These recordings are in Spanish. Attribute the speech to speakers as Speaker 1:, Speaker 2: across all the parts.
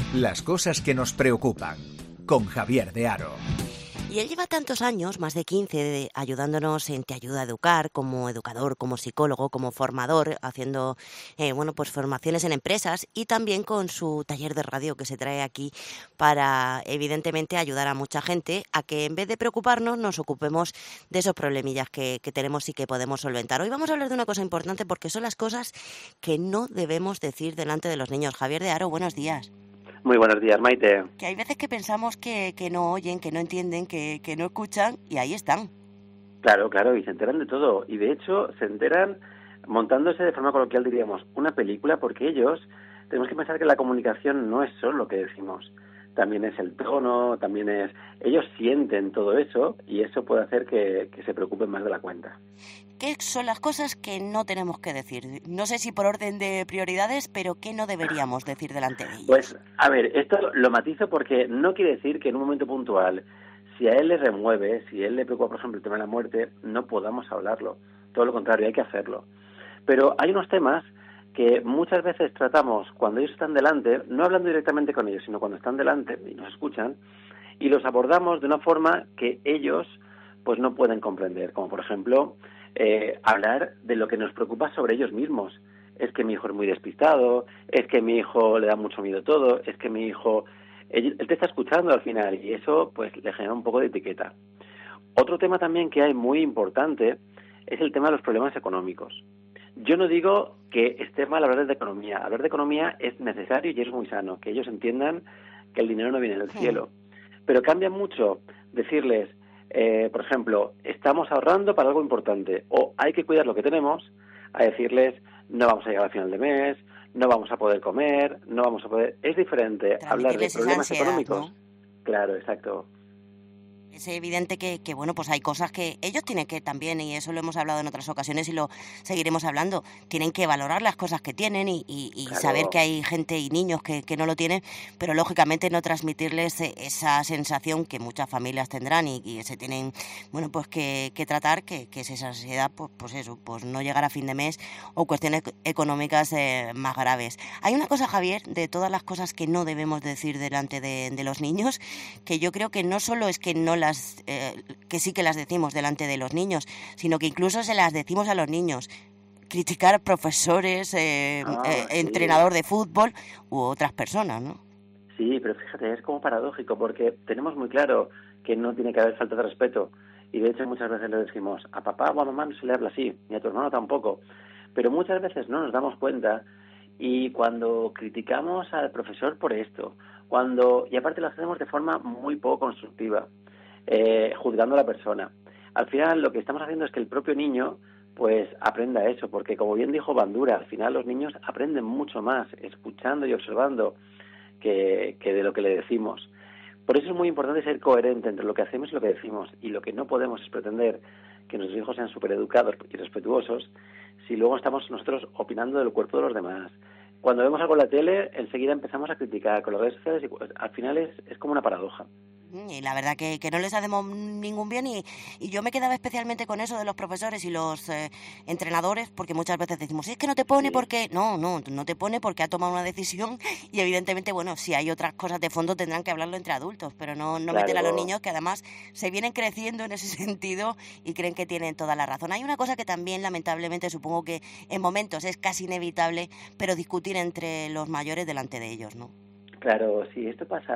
Speaker 1: Las cosas que nos preocupan, con Javier de Haro.
Speaker 2: Y él lleva tantos años, más de 15, ayudándonos en Te Ayuda a Educar, como educador, como psicólogo, como formador, haciendo pues formaciones en empresas y también con su taller de radio que se trae aquí para, evidentemente, ayudar a mucha gente a que en vez de preocuparnos nos ocupemos de esos problemillas que tenemos y que podemos solventar. Hoy vamos a hablar de una cosa importante porque son las cosas que no debemos decir delante de los niños. Javier de Haro, buenos días.
Speaker 3: Muy buenos días, Maite.
Speaker 2: Que hay veces que pensamos que no oyen, que no entienden, que no escuchan y ahí están.
Speaker 3: Claro, y se enteran de todo. Y de hecho se enteran montándose de forma coloquial, diríamos, una película, porque ellos, tenemos que pensar que la comunicación no es solo lo que decimos. También es el tono, ellos sienten todo eso y eso puede hacer que se preocupen más de la cuenta.
Speaker 2: ¿Qué son las cosas que no tenemos que decir? No sé si por orden de prioridades, pero ¿qué no deberíamos decir delante de ellos?
Speaker 3: Pues, a ver, esto lo matizo porque no quiere decir que en un momento puntual, si a él le remueve, si a él le preocupa, por ejemplo, el tema de la muerte, no podamos hablarlo. Todo lo contrario, hay que hacerlo. Pero hay unos temas que muchas veces tratamos cuando ellos están delante, no hablando directamente con ellos, sino cuando están delante y nos escuchan, y los abordamos de una forma que ellos pues no pueden comprender, como por ejemplo hablar de lo que nos preocupa sobre ellos mismos. Es que mi hijo es muy despistado, es que mi hijo le da mucho miedo todo, es que mi hijo... Él te está escuchando al final y eso pues le genera un poco de etiqueta. Otro tema también que hay muy importante es el tema de los problemas económicos. Yo no digo que esté mal hablar de economía. Hablar de economía es necesario y es muy sano, que ellos entiendan que el dinero no viene del cielo. Pero cambia mucho decirles, por ejemplo, estamos ahorrando para algo importante o hay que cuidar lo que tenemos, a decirles no vamos a llegar al final de mes, no vamos a poder comer, no vamos a poder... Es diferente hablar de problemas económicos. ¿No? Claro, exacto.
Speaker 2: Es evidente que bueno, pues hay cosas que ellos tienen que también, y eso lo hemos hablado en otras ocasiones y lo seguiremos hablando, tienen que valorar las cosas que tienen y claro, saber que hay gente y niños que no lo tienen, pero lógicamente no transmitirles esa sensación que muchas familias tendrán y se tienen, bueno, pues que tratar, que es esa ansiedad, pues eso, pues no llegar a fin de mes o cuestiones económicas más graves. Hay una cosa, Javier, de todas las cosas que no debemos decir delante de los niños, que yo creo que no solo es que no que sí que las decimos delante de los niños, sino que incluso se las decimos a los niños. Criticar a profesores, entrenador de fútbol u otras personas, ¿no?
Speaker 3: Sí, pero fíjate, es como paradójico porque tenemos muy claro que no tiene que haber falta de respeto y de hecho muchas veces le decimos a papá o a mamá no se le habla así, ni a tu hermano tampoco, pero muchas veces no nos damos cuenta y cuando criticamos al profesor por esto, y aparte lo hacemos de forma muy poco constructiva, juzgando a la persona. Al final lo que estamos haciendo es que el propio niño pues aprenda eso, porque como bien dijo Bandura, al final los niños aprenden mucho más escuchando y observando que de lo que le decimos. Por eso es muy importante ser coherente entre lo que hacemos y lo que decimos, y lo que no podemos es pretender que nuestros hijos sean supereducados y respetuosos si luego estamos nosotros opinando del cuerpo de los demás. Cuando vemos algo en la tele, enseguida empezamos a criticar con las redes sociales y pues, al final es como una paradoja.
Speaker 2: Y la verdad que no les hacemos ningún bien y yo me quedaba especialmente con eso de los profesores y los entrenadores, porque muchas veces decimos, es que no te pone porque... No te pone porque ha tomado una decisión y evidentemente, bueno, si hay otras cosas de fondo tendrán que hablarlo entre adultos, pero no claro, meter a los niños que además se vienen creciendo en ese sentido y creen que tienen toda la razón. Hay una cosa que también lamentablemente supongo que en momentos es casi inevitable, pero discutir entre los mayores delante de ellos, ¿no?
Speaker 3: Claro, sí, esto pasa.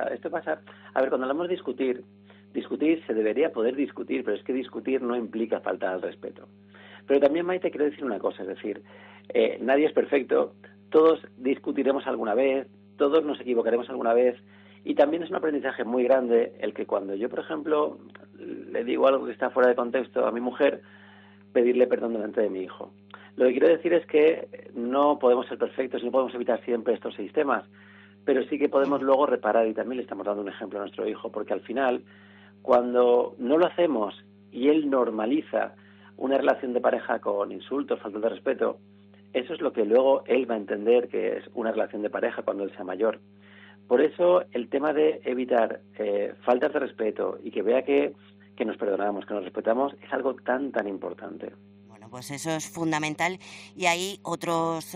Speaker 3: A ver, cuando hablamos de discutir se debería poder discutir, pero es que discutir no implica faltar al respeto. Pero también, Maite, quiero decir una cosa, es decir, nadie es perfecto, todos discutiremos alguna vez, todos nos equivocaremos alguna vez, y también es un aprendizaje muy grande el que cuando yo, por ejemplo, le digo algo que está fuera de contexto a mi mujer, pedirle perdón delante de mi hijo. Lo que quiero decir es que no podemos ser perfectos y no podemos evitar siempre estos 6 temas, pero sí que podemos luego reparar y también le estamos dando un ejemplo a nuestro hijo, porque al final, cuando no lo hacemos y él normaliza una relación de pareja con insultos, falta de respeto, eso es lo que luego él va a entender que es una relación de pareja cuando él sea mayor. Por eso el tema de evitar faltas de respeto y que vea que nos perdonamos, que nos respetamos, es algo tan importante.
Speaker 2: Pues eso es fundamental y hay otros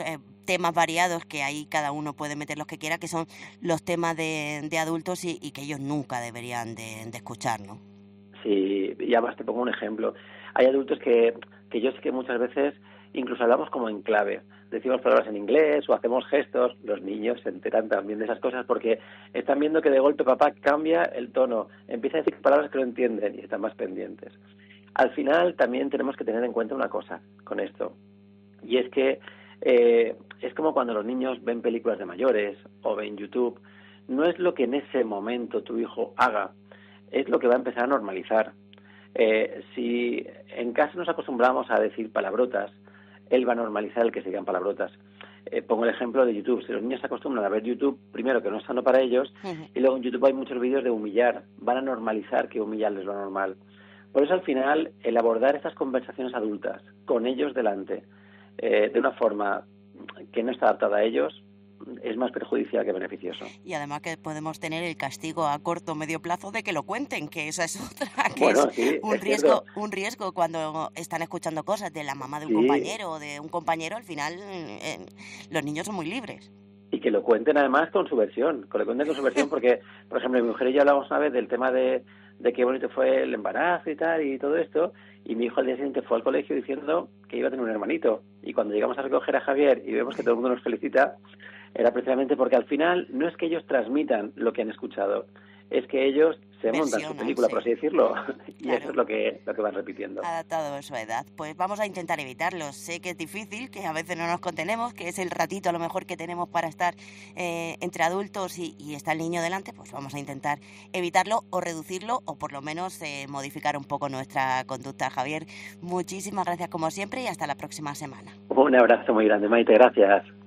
Speaker 2: temas variados que ahí cada uno puede meter los que quiera, que son los temas de adultos y que ellos nunca deberían de escuchar, ¿no?
Speaker 3: Sí, y además te pongo un ejemplo. Hay adultos que yo sé que muchas veces incluso hablamos como en clave. Decimos palabras en inglés o hacemos gestos. Los niños se enteran también de esas cosas porque están viendo que de golpe papá cambia el tono, empieza a decir palabras que no entienden y están más pendientes. Al final también tenemos que tener en cuenta una cosa con esto, y es que es como cuando los niños ven películas de mayores o ven YouTube. No es lo que en ese momento tu hijo haga, es lo que va a empezar a normalizar. Si en casa nos acostumbramos a decir palabrotas, él va a normalizar el que se digan palabrotas. Pongo el ejemplo de YouTube. Si los niños se acostumbran a ver YouTube, primero que no es sano para ellos, y luego en YouTube hay muchos vídeos de humillar. Van a normalizar que humillarles es lo normal. Por eso al final, el abordar estas conversaciones adultas, con ellos delante, de una forma que no está adaptada a ellos, es más perjudicial que beneficioso.
Speaker 2: Y además que podemos tener el castigo a corto o medio plazo de que lo cuenten, que esa es otra, que
Speaker 3: bueno,
Speaker 2: es
Speaker 3: sí,
Speaker 2: un riesgo cuando están escuchando cosas de la mamá de un compañero o de un compañero. Al final los niños son muy libres.
Speaker 3: Y que lo cuenten además con su versión, porque, por ejemplo, mi mujer y yo hablábamos una vez del tema de qué bonito fue el embarazo y todo esto, y mi hijo al día siguiente fue al colegio diciendo que iba a tener un hermanito, y cuando llegamos a recoger a Javier y vemos que todo el mundo nos felicita, era precisamente porque al final no es que ellos transmitan lo que han escuchado, es que ellos se montan su película, por así decirlo, y claro, eso es lo que van repitiendo.
Speaker 2: Adaptado a su edad. Pues vamos a intentar evitarlo. Sé que es difícil, que a veces no nos contenemos, que es el ratito a lo mejor que tenemos para estar entre adultos y está el niño delante, pues vamos a intentar evitarlo o reducirlo o por lo menos modificar un poco nuestra conducta. Javier, muchísimas gracias como siempre y hasta la próxima semana.
Speaker 3: Un abrazo muy grande, Maite, gracias.